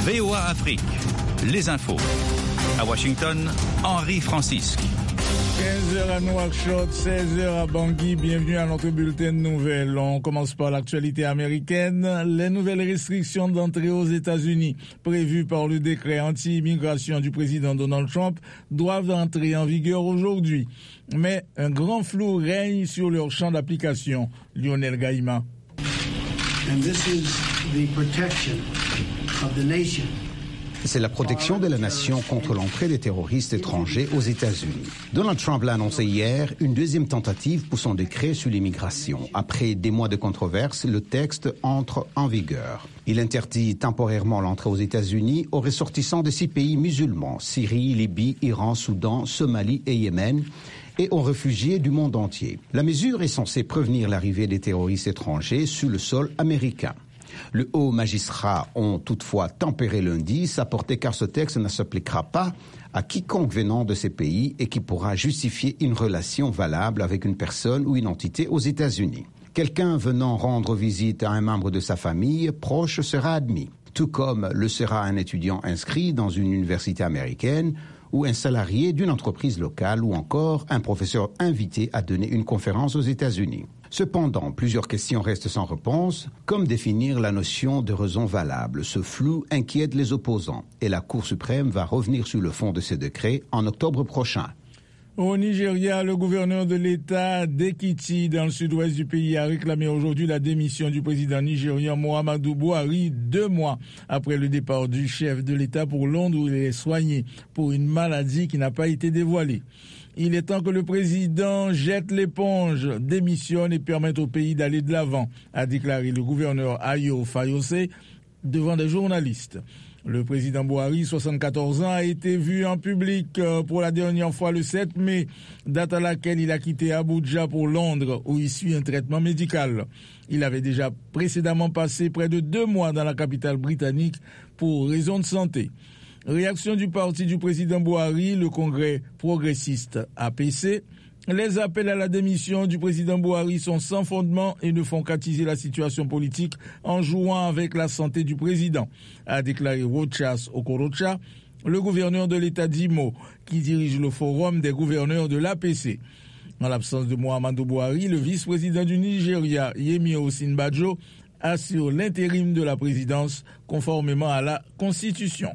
VOA Afrique, les infos. À Washington, Henri Francisque. 15h à Nouakchott, 16h à Bangui. Bienvenue à notre bulletin de nouvelles. On commence par l'actualité américaine. Les nouvelles restrictions d'entrée aux États-Unis prévues par le décret anti-immigration du président Donald Trump doivent entrer en vigueur aujourd'hui. Mais un grand flou règne sur leur champ d'application. Lionel Gaïma. And this is the protection of the nation. C'est la protection de la nation contre l'entrée des terroristes étrangers aux États-Unis. Donald Trump l'a annoncé hier, une deuxième tentative pour son décret sur l'immigration. Après des mois de controverse, le texte entre en vigueur. Il interdit temporairement l'entrée aux États-Unis aux ressortissants de 6 pays musulmans, Syrie, Libye, Iran, Soudan, Somalie et Yémen, et aux réfugiés du monde entier. La mesure est censée prévenir l'arrivée des terroristes étrangers sur le sol américain. Le haut magistrat ont toutefois tempéré lundi sa portée car ce texte ne s'appliquera pas à quiconque venant de ces pays et qui pourra justifier une relation valable avec une personne ou une entité aux États-Unis. Quelqu'un venant rendre visite à un membre de sa famille proche sera admis, tout comme le sera un étudiant inscrit dans une université américaine ou un salarié d'une entreprise locale ou encore un professeur invité à donner une conférence aux États-Unis. Cependant, plusieurs questions restent sans réponse, comme définir la notion de raison valable. Ce flou inquiète les opposants et la Cour suprême va revenir sur le fond de ce décret en octobre prochain. Au Nigeria, le gouverneur de l'État d'Ekiti, dans le sud-ouest du pays, a réclamé aujourd'hui la démission du président nigérian Muhammadu Buhari, 2 mois après le départ du chef de l'État pour Londres où il est soigné pour une maladie qui n'a pas été dévoilée. Il est temps que le président jette l'éponge, démissionne et permette au pays d'aller de l'avant, a déclaré le gouverneur Ayo Fayose devant des journalistes. Le président Buhari, 74 ans, a été vu en public pour la dernière fois le 7 mai, date à laquelle il a quitté Abuja pour Londres, où il suit un traitement médical. Il avait déjà précédemment passé près de 2 mois dans la capitale britannique pour raisons de santé. Réaction du parti du président Buhari, le Congrès progressiste APC. Les appels à la démission du président Buhari sont sans fondement et ne font qu'attiser la situation politique en jouant avec la santé du président, a déclaré Rochas Okorocha, le gouverneur de l'État d'Imo, qui dirige le forum des gouverneurs de l'APC. En l'absence de Muhammadu Buhari, le vice-président du Nigeria, Yemi Osinbajo, assure l'intérim de la présidence conformément à la Constitution.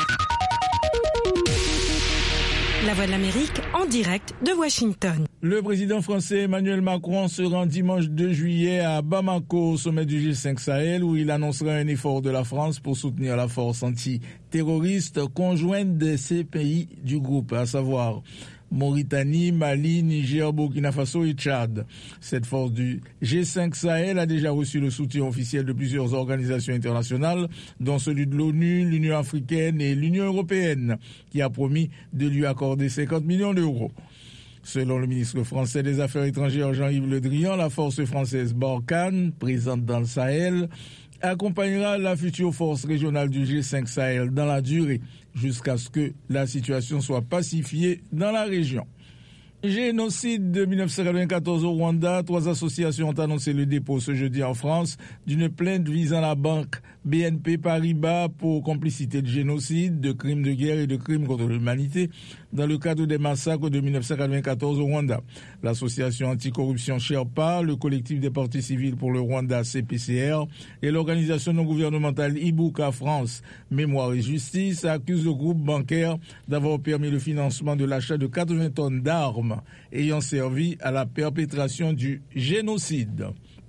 La Voix de l'Amérique en direct de Washington. Le président français Emmanuel Macron se rend dimanche 2 juillet à Bamako au sommet du G5 Sahel où il annoncera un effort de la France pour soutenir la force antiterroriste conjointe de ces pays du groupe, à savoir Mauritanie, Mali, Niger, Burkina Faso et Tchad. Cette force du G5 Sahel a déjà reçu le soutien officiel de plusieurs organisations internationales, dont celui de l'ONU, l'Union africaine et l'Union européenne, qui a promis de lui accorder 50 millions d'euros. Selon le ministre français des Affaires étrangères Jean-Yves Le Drian, la force française Barkhane, présente dans le Sahel, accompagnera la future force régionale du G5 Sahel dans la durée, jusqu'à ce que la situation soit pacifiée dans la région. Génocide de 1994 au Rwanda, 3 associations ont annoncé le dépôt ce jeudi en France d'une plainte visant la banque BNP Paribas pour complicité de génocide, de crimes de guerre et de crimes contre l'humanité dans le cadre des massacres de 1994 au Rwanda. L'association anticorruption Sherpa, le collectif des partis civils pour le Rwanda CPCR et l'organisation non gouvernementale Ibuka France Mémoire et Justice accusent le groupe bancaire d'avoir permis le financement de l'achat de 80 tonnes d'armes ayant servi à la perpétration du génocide.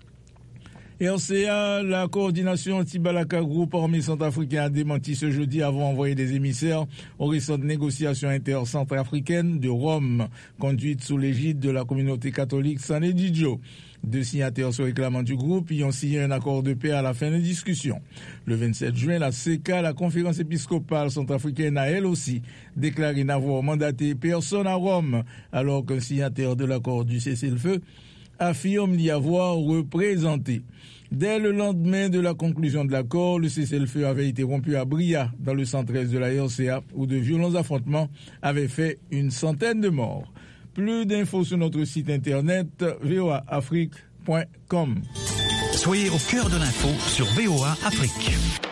RCA, la coordination anti-Balaka Group armée centrafricain a démenti ce jeudi avant d'envoyer des émissaires aux récentes négociations inter-centrafricaines de Rome, conduites sous l'égide de la communauté catholique Sanedidjo. 2 signataires se réclamant du groupe y ont signé un accord de paix à la fin des discussions. Le 27 juin, la CECA, la conférence épiscopale centrafricaine, a elle aussi déclaré n'avoir mandaté personne à Rome, alors qu'un signataire de l'accord du cessez-le-feu affirme l'y avoir représenté. Dès le lendemain de la conclusion de l'accord, le cessez-le-feu avait été rompu à Bria, dans le centre-est de la RCA, où de violents affrontements avaient fait une centaine de morts. Plus d'infos sur notre site internet voaafrique.com. Soyez au cœur de l'info sur VOA Afrique.